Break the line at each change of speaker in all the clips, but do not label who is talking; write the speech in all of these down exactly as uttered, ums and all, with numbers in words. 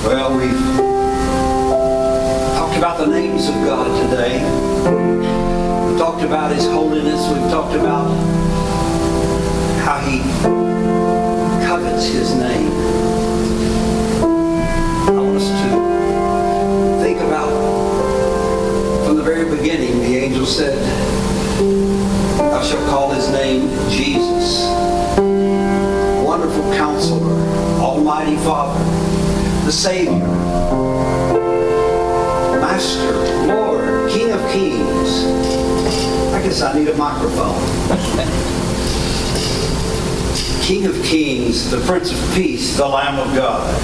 Well, we've talked about the names of God today. We've talked about His holiness. We've talked about how He covets His name. I want us to think about, from the very beginning, the angel said, "Thou shalt call His name Jesus, Wonderful Counselor, Almighty Father, the Savior, Master, Lord, King of Kings." I guess I need a microphone. King of Kings, the Prince of Peace, the Lamb of God.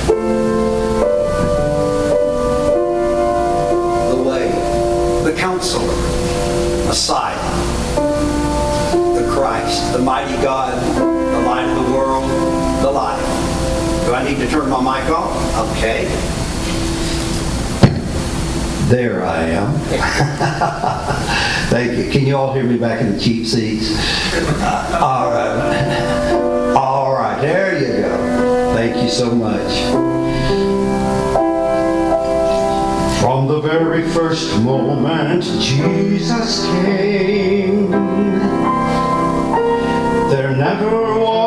The Way, the Counselor, Messiah, the Christ, the Mighty God, the Light of the World, the Life. Do I need to turn my mic off? Okay. There I am. Thank you. Can you all hear me back in the cheap seats? All right. All right. There you go. Thank you so much. From the very first moment Jesus came, there never was